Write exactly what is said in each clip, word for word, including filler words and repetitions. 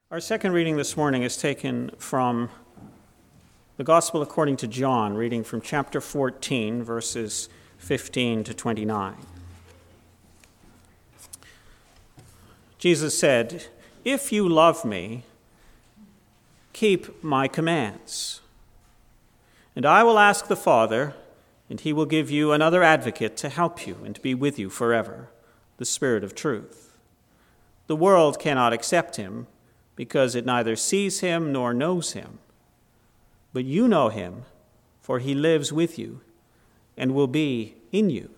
Our second reading this morning is taken from the Gospel according to John, reading from chapter fourteen, verses fifteen to twenty-nine. Jesus said, "If you love me, keep my commands. And I will ask the Father, and he will give you another advocate to help you and be with you forever, the Spirit of truth. The world cannot accept him, because it neither sees him nor knows him. But you know him, for he lives with you and will be in you.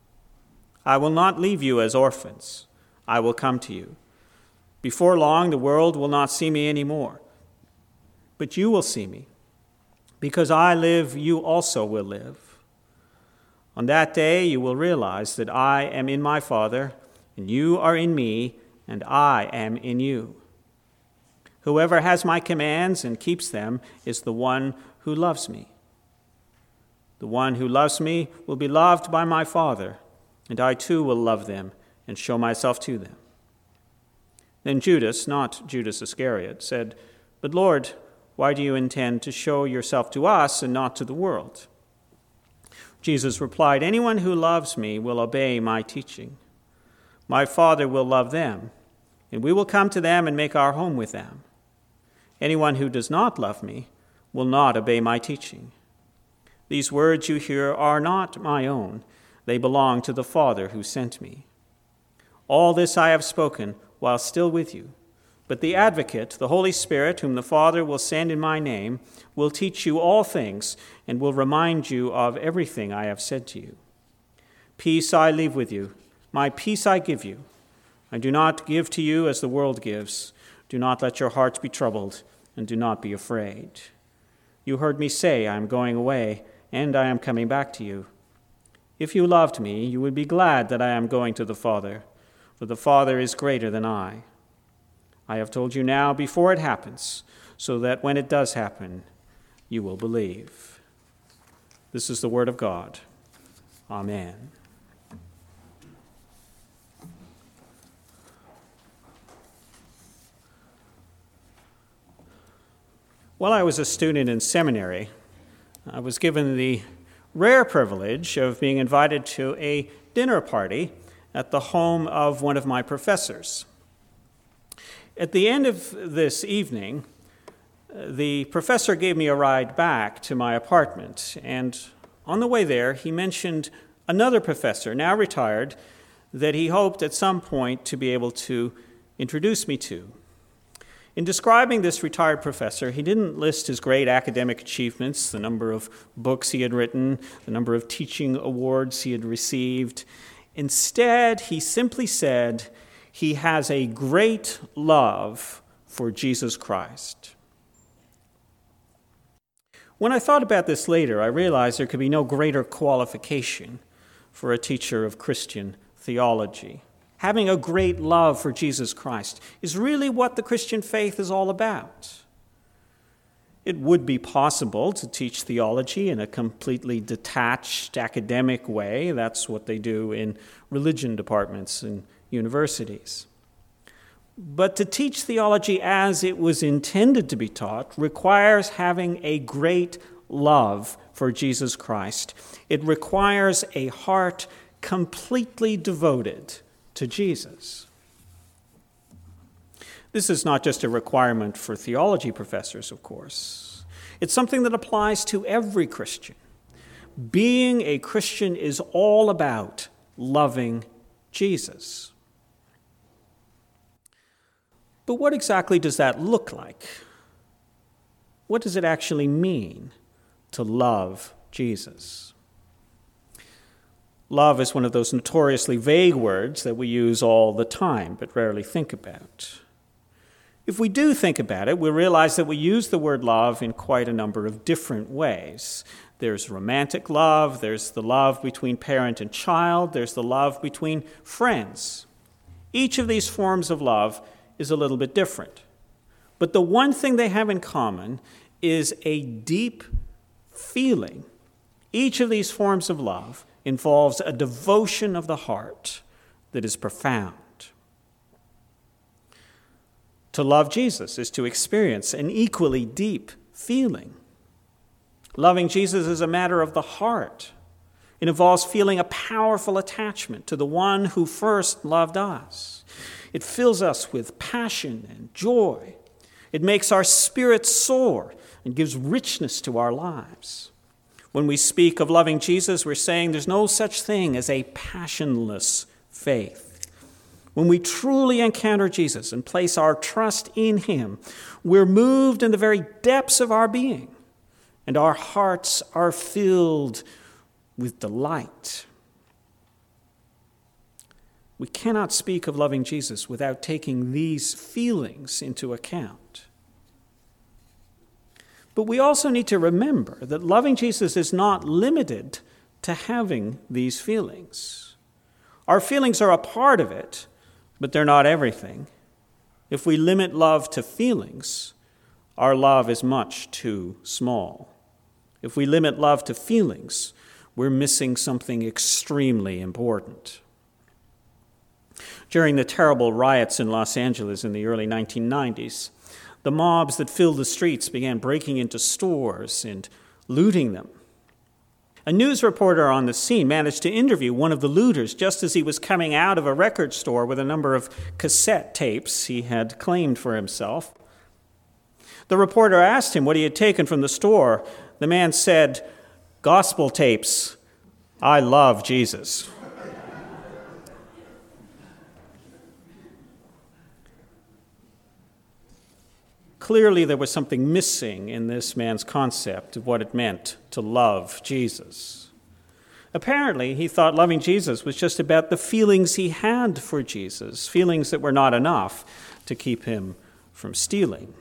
I will not leave you as orphans. I will come to you. Before long, the world will not see me anymore. But you will see me. Because I live, you also will live. On that day, you will realize that I am in my Father, and you are in me, and I am in you. Whoever has my commands and keeps them is the one who loves me. The one who loves me will be loved by my Father, and I too will love them and show myself to them." Then Judas, not Judas Iscariot, said, "But Lord, why do you intend to show yourself to us and not to the world?" Jesus replied, "Anyone who loves me will obey my teaching. My Father will love them, and we will come to them and make our home with them. Anyone who does not love me will not obey my teaching. These words you hear are not my own. They belong to the Father who sent me. All this I have spoken while still with you. But the Advocate, the Holy Spirit, whom the Father will send in my name, will teach you all things and will remind you of everything I have said to you. Peace I leave with you. My peace I give you. I do not give to you as the world gives. Do not let your hearts be troubled, and do not be afraid. You heard me say, I am going away, and I am coming back to you. If you loved me, you would be glad that I am going to the Father, for the Father is greater than I. I have told you now before it happens, so that when it does happen, you will believe." This is the word of God. Amen. While I was a student in seminary, I was given the rare privilege of being invited to a dinner party at the home of one of my professors. At the end of this evening, the professor gave me a ride back to my apartment, and on the way there, he mentioned another professor, now retired, that he hoped at some point to be able to introduce me to. In describing this retired professor, he didn't list his great academic achievements, the number of books he had written, the number of teaching awards he had received. Instead, he simply said he has a great love for Jesus Christ. When I thought about this later, I realized there could be no greater qualification for a teacher of Christian theology. Having a great love for Jesus Christ is really what the Christian faith is all about. It would be possible to teach theology in a completely detached academic way. That's what they do in religion departments and universities. But to teach theology as it was intended to be taught requires having a great love for Jesus Christ. It requires a heart completely devoted to Jesus. This is not just a requirement for theology professors, of course. It's something that applies to every Christian. Being a Christian is all about loving Jesus. But what exactly does that look like? What does it actually mean to love Jesus? Love is one of those notoriously vague words that we use all the time, but rarely think about. If we do think about it, we'll realize that we use the word love in quite a number of different ways. There's romantic love, there's the love between parent and child, there's the love between friends. Each of these forms of love is a little bit different. But the one thing they have in common is a deep feeling. Each of these forms of love involves a devotion of the heart that is profound. To love Jesus is to experience an equally deep feeling. Loving Jesus is a matter of the heart. It involves feeling a powerful attachment to the one who first loved us. It fills us with passion and joy. It makes our spirit soar and gives richness to our lives. When we speak of loving Jesus, we're saying there's no such thing as a passionless faith. When we truly encounter Jesus and place our trust in him, we're moved in the very depths of our being, and our hearts are filled with delight. We cannot speak of loving Jesus without taking these feelings into account. But we also need to remember that loving Jesus is not limited to having these feelings. Our feelings are a part of it, but they're not everything. If we limit love to feelings, our love is much too small. If we limit love to feelings, we're missing something extremely important. During the terrible riots in Los Angeles in the early nineteen nineties, the mobs that filled the streets began breaking into stores and looting them. A news reporter on the scene managed to interview one of the looters just as he was coming out of a record store with a number of cassette tapes he had claimed for himself. The reporter asked him what he had taken from the store. The man said, "Gospel tapes. I love Jesus." Clearly, there was something missing in this man's concept of what it meant to love Jesus. Apparently, he thought loving Jesus was just about the feelings he had for Jesus, feelings that were not enough to keep him from stealing.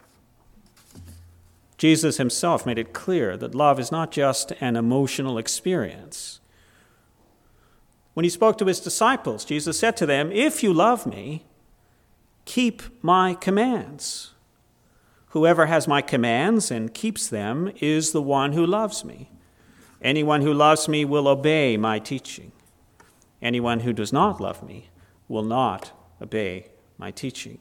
Jesus himself made it clear that love is not just an emotional experience. When he spoke to his disciples, Jesus said to them, "If you love me, keep my commands. Whoever has my commands and keeps them is the one who loves me. Anyone who loves me will obey my teaching. Anyone who does not love me will not obey my teaching."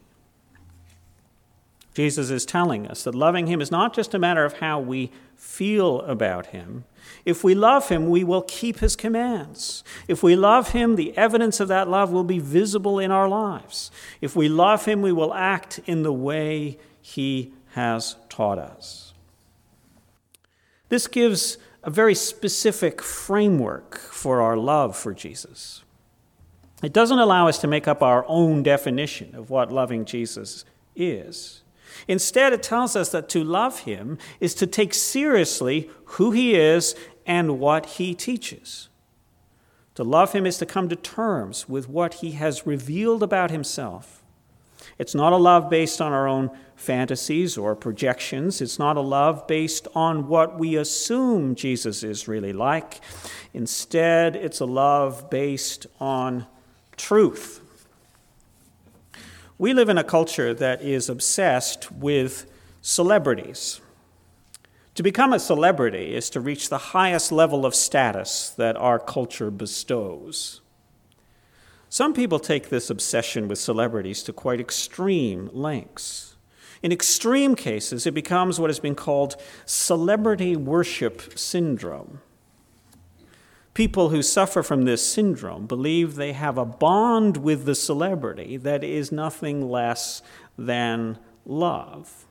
Jesus is telling us that loving him is not just a matter of how we feel about him. If we love him, we will keep his commands. If we love him, the evidence of that love will be visible in our lives. If we love him, we will act in the way he has taught us. This gives a very specific framework for our love for Jesus. It doesn't allow us to make up our own definition of what loving Jesus is. Instead, it tells us that to love him is to take seriously who he is and what he teaches. To love him is to come to terms with what he has revealed about himself. It's not a love based on our own fantasies or projections. It's not a love based on what we assume Jesus is really like. Instead, it's a love based on truth. We live in a culture that is obsessed with celebrities. To become a celebrity is to reach the highest level of status that our culture bestows. Some people take this obsession with celebrities to quite extreme lengths. In extreme cases, it becomes what has been called celebrity worship syndrome. People who suffer from this syndrome believe they have a bond with the celebrity that is nothing less than love.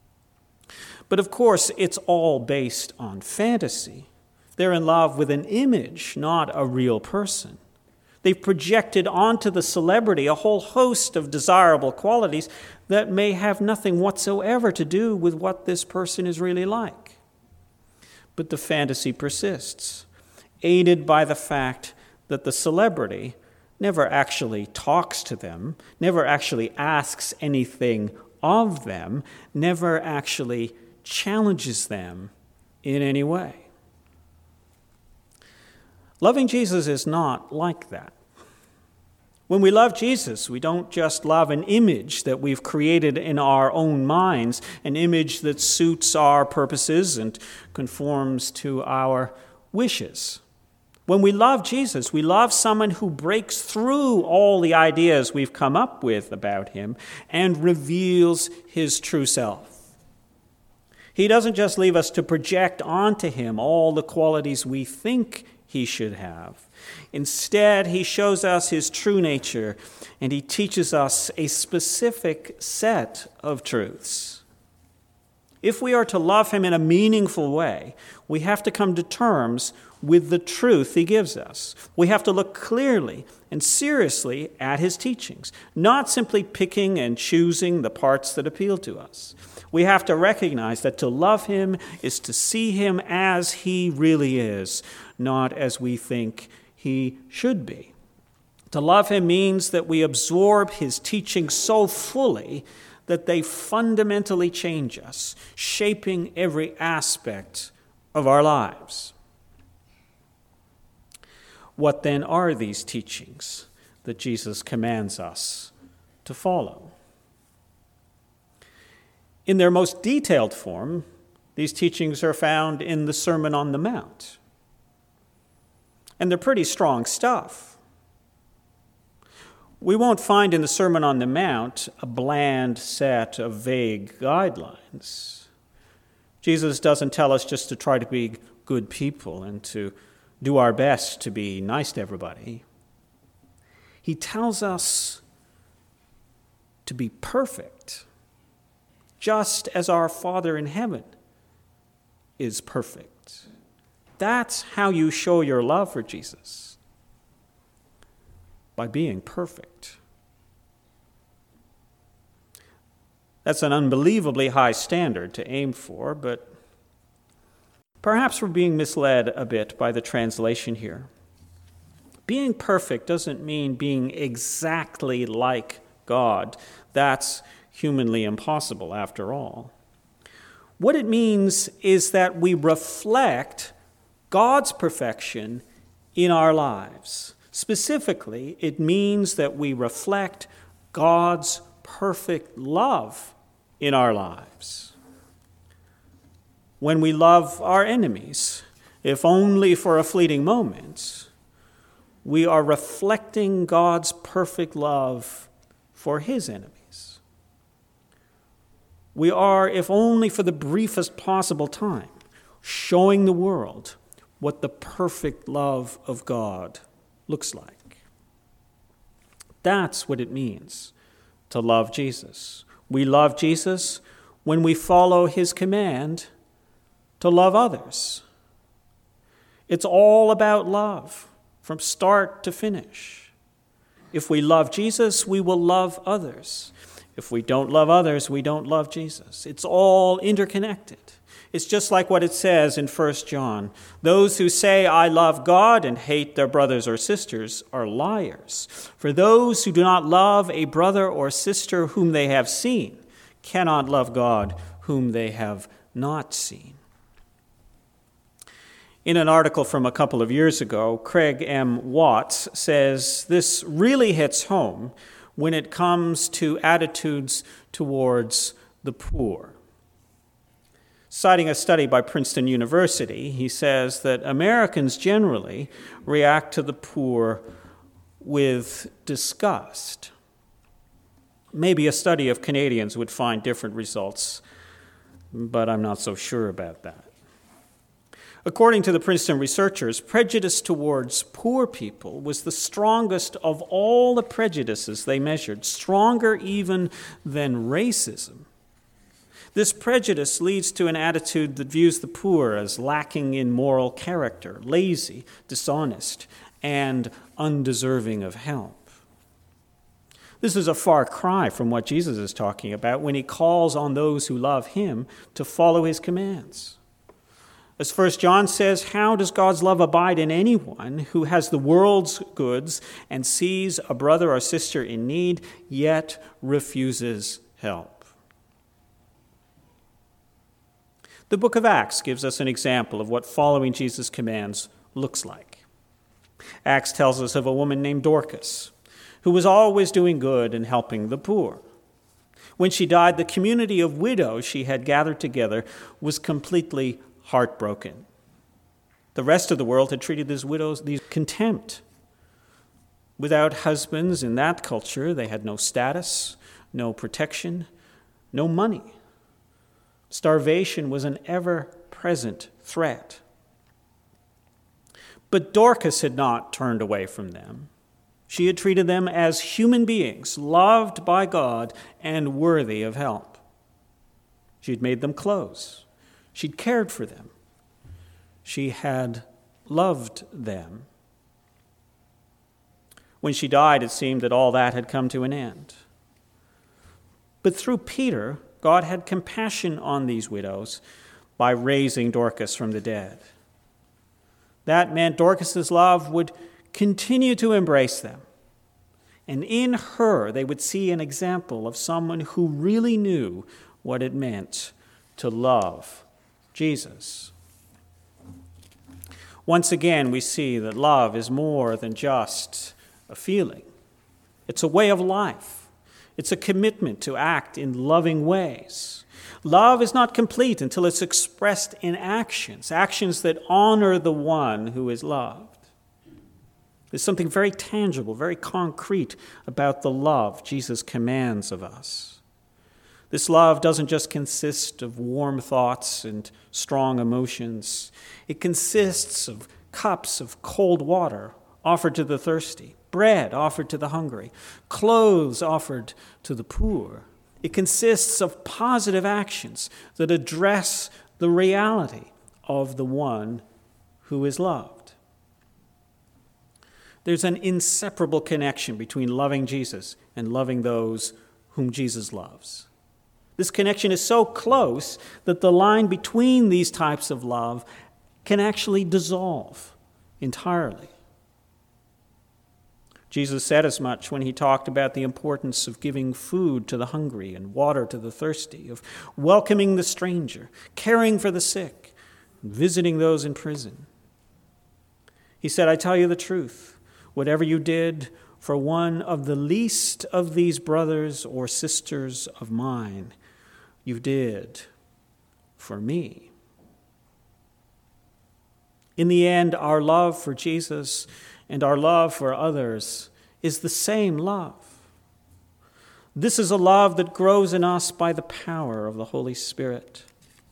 But of course, it's all based on fantasy. They're in love with an image, not a real person. They've projected onto the celebrity a whole host of desirable qualities that may have nothing whatsoever to do with what this person is really like. But the fantasy persists, aided by the fact that the celebrity never actually talks to them, never actually asks anything of them, never actually challenges them in any way. Loving Jesus is not like that. When we love Jesus, we don't just love an image that we've created in our own minds, an image that suits our purposes and conforms to our wishes. When we love Jesus, we love someone who breaks through all the ideas we've come up with about him and reveals his true self. He doesn't just leave us to project onto him all the qualities we think he should have. Instead, he shows us his true nature, and he teaches us a specific set of truths. If we are to love him in a meaningful way, we have to come to terms with the truth he gives us. We have to look clearly and seriously at his teachings, not simply picking and choosing the parts that appeal to us. We have to recognize that to love him is to see him as he really is, not as we think he should be. To love him means that we absorb his teachings so fully that they fundamentally change us, shaping every aspect of our lives. What then are these teachings that Jesus commands us to follow? In their most detailed form, these teachings are found in the Sermon on the Mount. And they're pretty strong stuff. We won't find in the Sermon on the Mount a bland set of vague guidelines. Jesus doesn't tell us just to try to be good people and to do our best to be nice to everybody. He tells us to be perfect, just as our Father in heaven is perfect. That's how you show your love for Jesus, by being perfect. That's an unbelievably high standard to aim for, but perhaps we're being misled a bit by the translation here. Being perfect doesn't mean being exactly like God. That's humanly impossible, after all. What it means is that we reflect God's perfection in our lives. Specifically, it means that we reflect God's perfect love in our lives. When we love our enemies, if only for a fleeting moment, we are reflecting God's perfect love for his enemies. We are, if only for the briefest possible time, showing the world what the perfect love of God looks like. That's what it means to love Jesus. We love Jesus when we follow his command to love others. It's all about love from start to finish. If we love Jesus, we will love others. If we don't love others, we don't love Jesus. It's all interconnected. It's just like what it says in First John. Those who say, I love God and hate their brothers or sisters are liars. For those who do not love a brother or sister whom they have seen cannot love God whom they have not seen. In an article from a couple of years ago, Craig M. Watts says this really hits home when it comes to attitudes towards the poor. Citing a study by Princeton University, he says that Americans generally react to the poor with disgust. Maybe a study of Canadians would find different results, but I'm not so sure about that. According to the Princeton researchers, prejudice towards poor people was the strongest of all the prejudices they measured, stronger even than racism. This prejudice leads to an attitude that views the poor as lacking in moral character, lazy, dishonest, and undeserving of help. This is a far cry from what Jesus is talking about when he calls on those who love him to follow his commands. As First John says, how does God's love abide in anyone who has the world's goods and sees a brother or sister in need, yet refuses help? The book of Acts gives us an example of what following Jesus' commands looks like. Acts tells us of a woman named Dorcas, who was always doing good and helping the poor. When she died, the community of widows she had gathered together was completely heartbroken. The rest of the world had treated these widows with contempt. Without husbands in that culture, they had no status, no protection, no money. Starvation was an ever-present threat. But Dorcas had not turned away from them. She had treated them as human beings, loved by God and worthy of help. She had made them clothes. She'd cared for them. She had loved them. When she died, it seemed that all that had come to an end. But through Peter, God had compassion on these widows by raising Dorcas from the dead. That meant Dorcas's love would continue to embrace them. And in her, they would see an example of someone who really knew what it meant to love Jesus. Once again, we see that love is more than just a feeling. It's a way of life. It's a commitment to act in loving ways. Love is not complete until it's expressed in actions, actions that honor the one who is loved. There's something very tangible, very concrete about the love Jesus commands of us. This love doesn't just consist of warm thoughts and strong emotions. It consists of cups of cold water offered to the thirsty, bread offered to the hungry, clothes offered to the poor. It consists of positive actions that address the reality of the one who is loved. There's an inseparable connection between loving Jesus and loving those whom Jesus loves. This connection is so close that the line between these types of love can actually dissolve entirely. Jesus said as much when he talked about the importance of giving food to the hungry and water to the thirsty, of welcoming the stranger, caring for the sick, and visiting those in prison. He said, I tell you the truth, whatever you did for one of the least of these brothers or sisters of mine, you did for me. In the end, our love for Jesus and our love for others is the same love. This is a love that grows in us by the power of the Holy Spirit.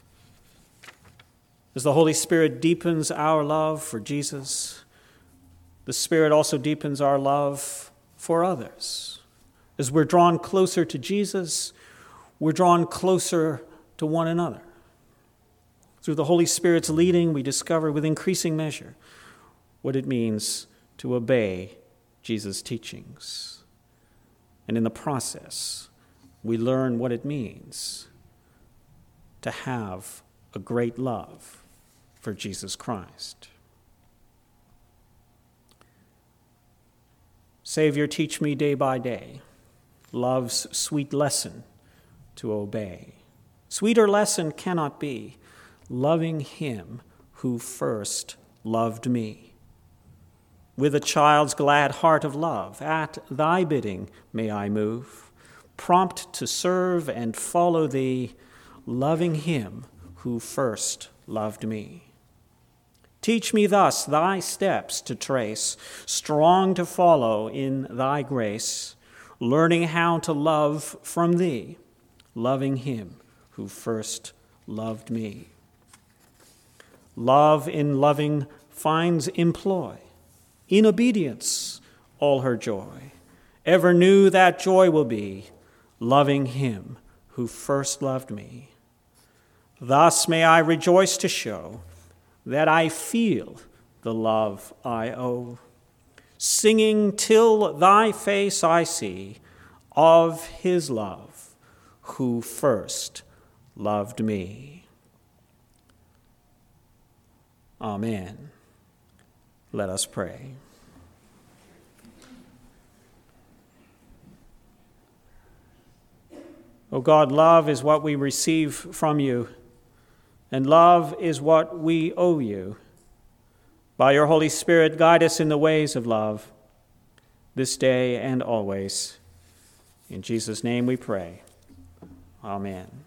As the Holy Spirit deepens our love for Jesus, the Spirit also deepens our love for others. As we're drawn closer to Jesus, we're drawn closer to one another. Through the Holy Spirit's leading, we discover with increasing measure what it means to obey Jesus' teachings. And in the process, we learn what it means to have a great love for Jesus Christ. Savior, teach me day by day love's sweet lesson to obey. Sweeter lesson cannot be loving him who first loved me. With a child's glad heart of love, at thy bidding may I move, prompt to serve and follow thee, loving him who first loved me. Teach me thus thy steps to trace, strong to follow in thy grace, learning how to love from thee, loving him who first loved me. Love in loving finds employ. In obedience, all her joy. Ever new that joy will be, loving him who first loved me. Thus may I rejoice to show that I feel the love I owe, singing till thy face I see of his love who first loved me. Amen. Let us pray. O God, love is what we receive from you, and love is what we owe you. By your Holy Spirit, guide us in the ways of love, this day and always. In Jesus' name we pray. Amen.